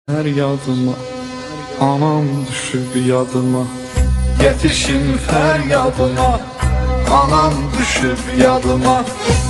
Her yadıma anam düşüp yadıma, yetişin feryadıma, anam düşüp yadıma.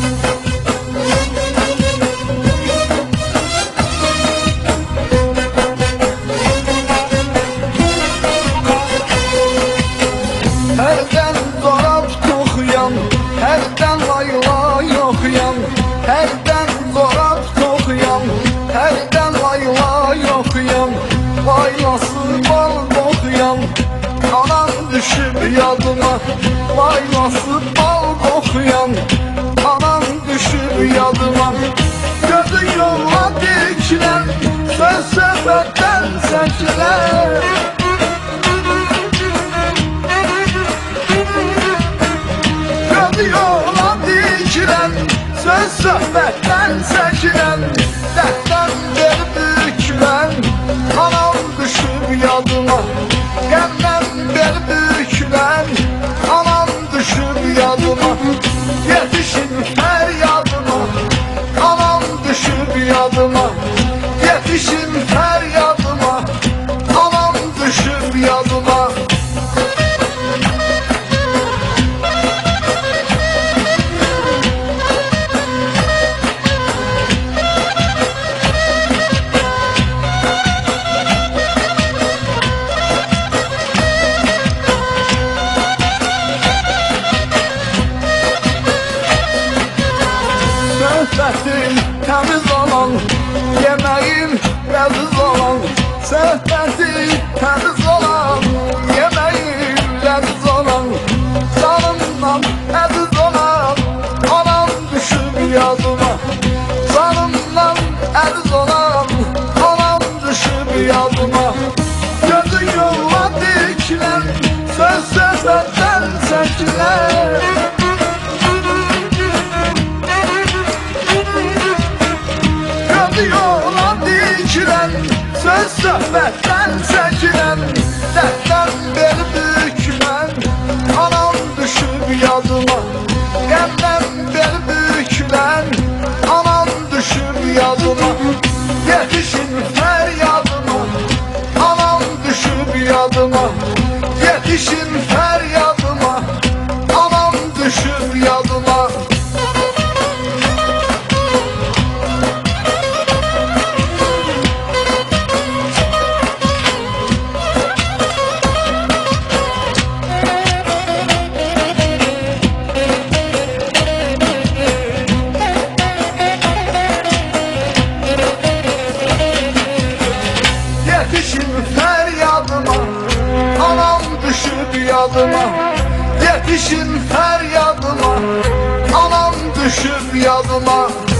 Herden zorab toxuyan, herden layla yoxuyan, herden zorab toxuyan, herden layla yoxuyan, laylası bal qoxuyan, anam düşüb yadıma, laylası bal qoxuyan, anam düşüb yadıma. Gözü yolla dikilən, söz söhbətdən çəkilən, yola dikilən, söz söhbətdən çəkilən, dərddən beri bükülən, anam düşüb yadıma, qəmdən beri bükülən, anam düşüb yadıma. Yetişin fəryadıma, anam düşüb yadıma, yetişin fəryadıma, anam düşüb yadıma. Söhbətin təmiz olan, yeməyin ləziz olan, söhbətin təmiz olan, yeməyin ləziz olan, canımdan əziz olan, anam düşüb yadıma, canımdan əziz olan, anam düşüb yadıma. Gözü yolla dikilən, söz söhbətdən çəkilən, yola dikilən, söz söhbətdən çəkilən, dərddən beri bükülən, anam düşüb yadıma, qəmdən beri bükülən, anam düşüb yadıma. Yetişin fəryadıma, anam düşüb yadıma, yetişin fəryadıma, anam düşüb yadıma. Yetişin feryadıma, anam düşüb yadıma, yetişin feryadıma, anam düşüb yadıma.